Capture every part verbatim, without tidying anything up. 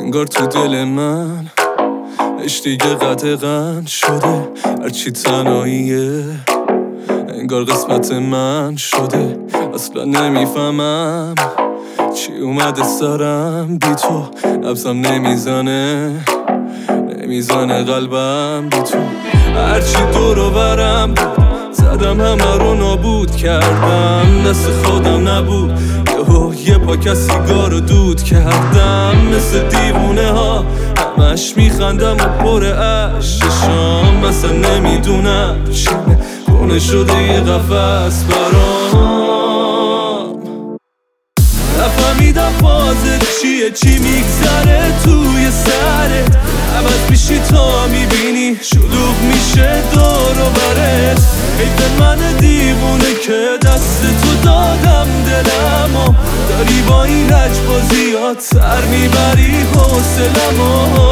انگار تو دل من عشق دیگه قدغن شده، هرچی تنهاییه انگار قسمت من شده. اصلا نمیفهمم چی اومده سرم بی تو، نبضم نمیزنه نمیزنه قلبم بی تو. هرچی دور و برم زدم همه رو نابود کردم، دست خودم نبود یهو یه پاک از سیگارو دود کردم. مثل دیوونه ها همش میخندم و پر عشق شام، مثلا نمیدونم چیه خونه شده یه قفس برام. نفهمیدم فازت چیه، چی میگذره توی سرت، عوض میشی تا میبینی شلوغ میشه دور و برت. حیف من دیوونه که دست تو دادم دلمو، داری با این لجبازیات سر میبری حوصلمو.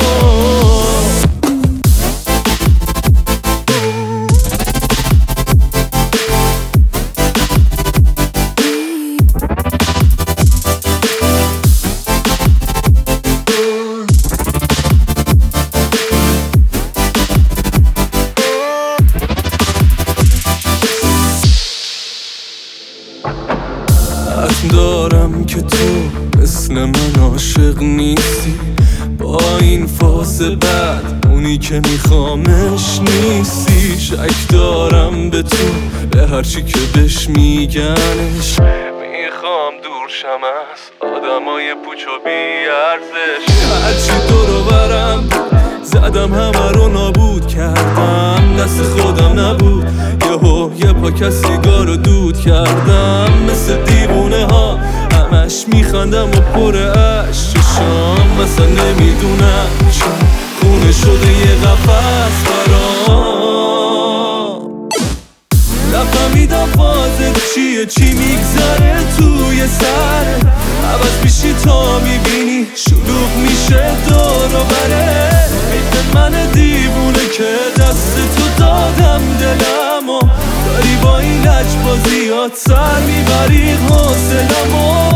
دارم که تو مثل من عاشق نیستی، با این فاز بد اونی که میخوامش نیستی. شک دارم به تو، به هرچی که بهش میگنش، میخوام دور شم از آدمای پوچ و بیارزش. هرچی دور و برم زدم همه رو نابود کردم، دست خودم نبود یهو یه پاک از سیگارو دود کردم. مثل دیوونه ها همش میخندم و پر عشق شام، مثلا نمیدونم چون خونه شده یه قفس برام. نفهمیدم فازت چیه، چی میگذره توی سرت، عوض میشی تا میبینی شلوغ میشه دور و برت. حیف من دیوونه که دست تو دادم دلمو، داری با این لجبازیات سر میبری حوصلمو.